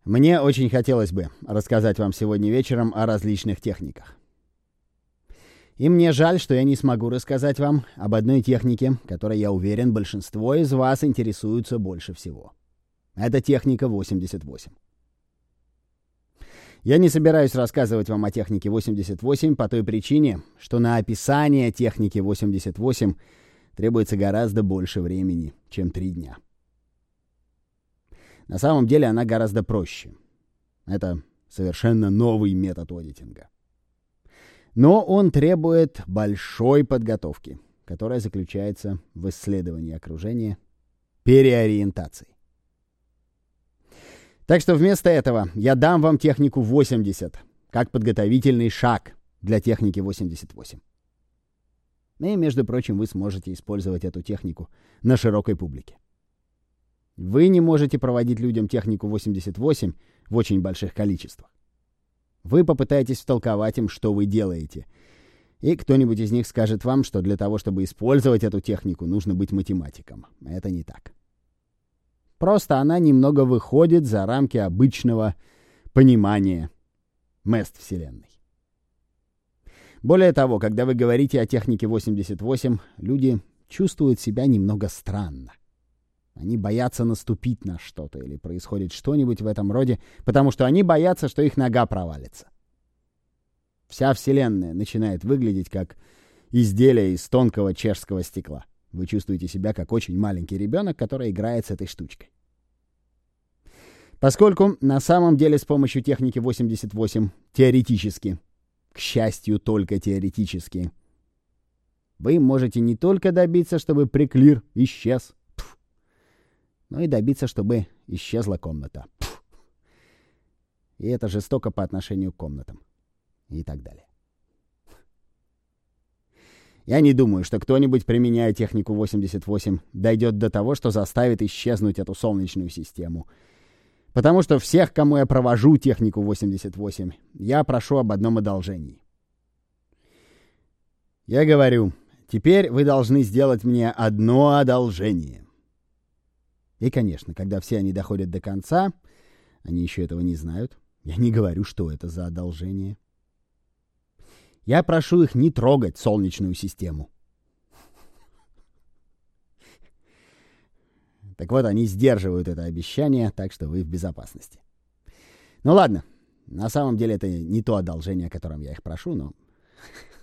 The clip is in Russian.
Мне очень хотелось бы рассказать вам сегодня вечером о различных техниках. И мне жаль, что я не смогу рассказать вам об одной технике, которой, я уверен, большинство из вас интересуются больше всего. Это техника 88. Я не собираюсь рассказывать вам о технике 88 по той причине, что на описание техники 88 требуется гораздо больше времени, чем 3 дня. На самом деле она гораздо проще. Это совершенно новый метод одитинга. Но он требует большой подготовки, которая заключается в исследовании окружения, переориентации. Так что вместо этого я дам вам технику 80 как подготовительный шаг для техники 88. И, между прочим, вы сможете использовать эту технику на широкой публике. Вы не можете проводить людям технику 88 в очень больших количествах. Вы попытаетесь втолковать им, что вы делаете. И кто-нибудь из них скажет вам, что для того, чтобы использовать эту технику, нужно быть математиком. Это не так. Просто она немного выходит за рамки обычного понимания мест Вселенной. Более того, когда вы говорите о технике 88, люди чувствуют себя немного странно. Они боятся наступить на что-то или происходит что-нибудь в этом роде, потому что они боятся, что их нога провалится. Вся Вселенная начинает выглядеть как изделие из тонкого чешского стекла. Вы чувствуете себя как очень маленький ребенок, который играет с этой штучкой. Поскольку на самом деле с помощью техники 88 теоретически, к счастью, только теоретически, вы можете не только добиться, чтобы приклир исчез, но и добиться, чтобы исчезла комната. И это жестоко по отношению к комнатам. И так далее. Я не думаю, что кто-нибудь, применяя технику 88, дойдет до того, что заставит исчезнуть эту солнечную систему. Потому что всех, кому я провожу технику 88, я прошу об одном одолжении. Я говорю, теперь вы должны сделать мне одно одолжение. И, конечно, когда все они доходят до конца, они еще этого не знают. Я не говорю, что это за одолжение. Я прошу их не трогать солнечную систему. Так вот, они сдерживают это обещание, так что вы в безопасности. Ну ладно, на самом деле это не то одолжение, о котором я их прошу, но